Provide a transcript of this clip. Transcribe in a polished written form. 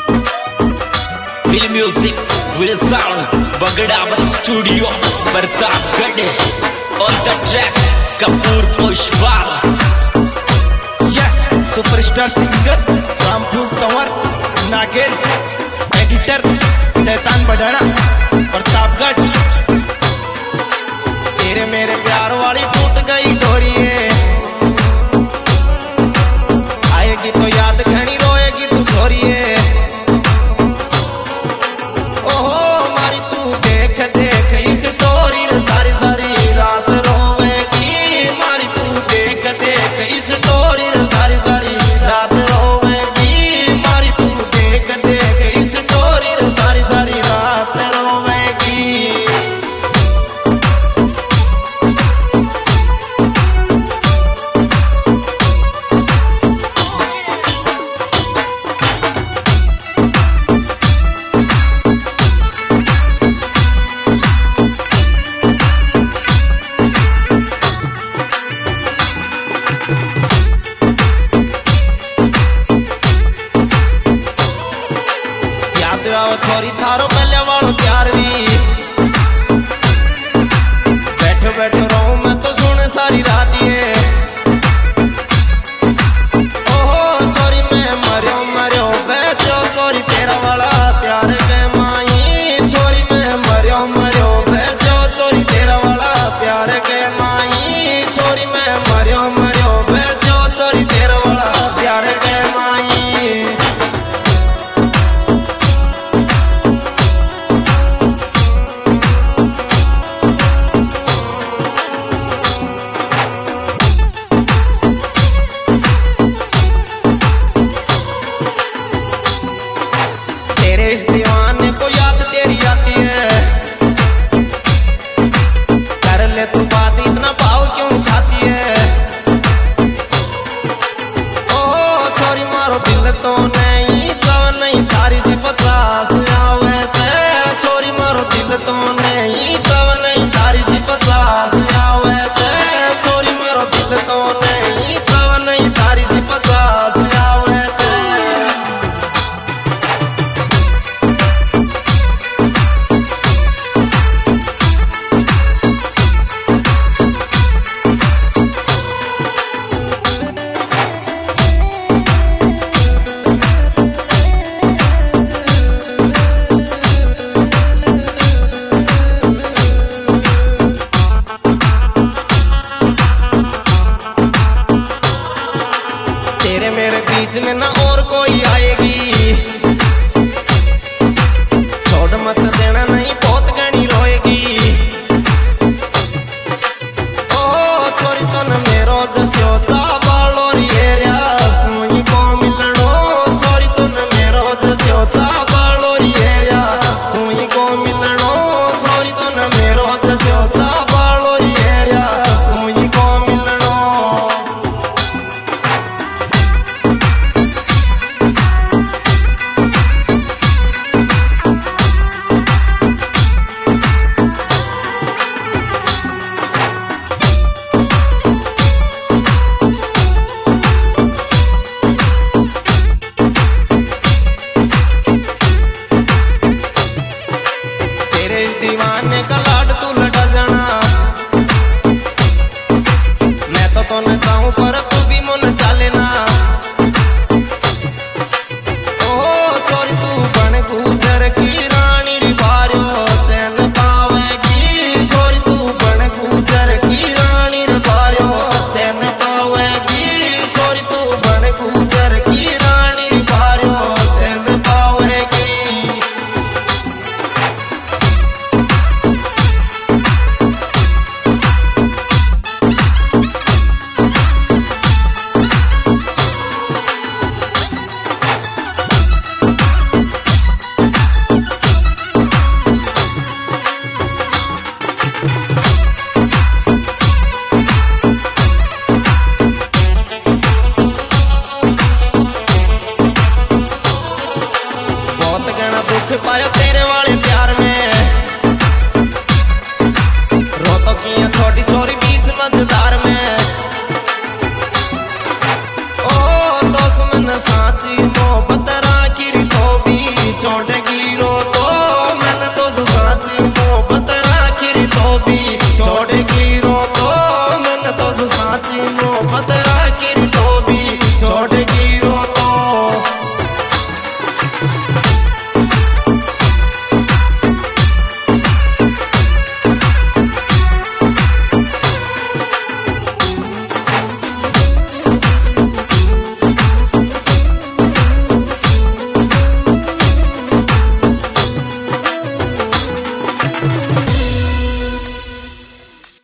Film music will sound Bagdawat studio Pratapgarh on the track Kapoor Pushpal superstar singer Ramphool Tanwar Nager editor शैतान बढ़ाना प्रतापगढ़। तेरे मेरे प्यार वाली टूट गई डोरी आएगी तो याद घनी रोएगी तू छोरी ओहो मारी तू देख देख इस डोरी सारी सारी रात रोएगी मारी तू देख देख इस डोरी सारी सारी रात रोएगी मारी तू देख देख इस डोरी सारी सारी रात रोएगी। छोरी थारो पहले वालों प्यार भी बैठो बैठो रहूं मैं तो सुन सारी रात ये ओहो छोरी मैं मरियो मरियो बेचो छोरी तेरा वाला प्यार के माई छोरी मैं मरियो मरियो बेचो छोरी तेरा वाला प्यार के माई छोरी मैं मरियो मरियो बेचो छोरी तेरा वाला प्यार के माई। इस दीवाने को याद तेरी आती है कर ले तू बात इतना भाव क्यों खाती है ओह छोरी मारो दिल तो नहीं जब नहीं तारी सी 50 आवे थे छोरी मारो दिल तो नहीं जब नहीं तारी सी 50 आवे थे छोरी मारो दिल तो नहीं जब नहीं तारी सी 50 आवे थे। तेरे मेरे बीच में ना और कोई आएगी छोड़ मत देना नहीं बहुत घनी रोएगी ओ छोरी तो न मेरो जस्यो बालो रिया सुई को मिलनो छोरी तो न मेरो जस्यो बालो रिया सुई को मिलनो छोरी तो न मेरो जस्यो बालो रिया सुई को मिलनो। दीवाने का लाड तू लटा जाना मैं तो तोने चाहूं पर तू भी मन चालेना ओहो छोरी तू बन गुजर की रानी री बारियो चैन पावेगी छोरी तू बन गुजर की रानी री बारियो चैन पावेगी छोरी तू बन गुजर की रानी री बारियो चैन पावेगी। दुख पाया तेरे वाले प्यार में रोतो किया छोटी छोरी बीच मझधार में ओ दोस्त मन साची मोहब्बत राखी तो भी छोड़ेगी रो तो मैंने तो साची मोहब्बत आखिर तो भी छोड़ेगी रो तो मैंने तो साची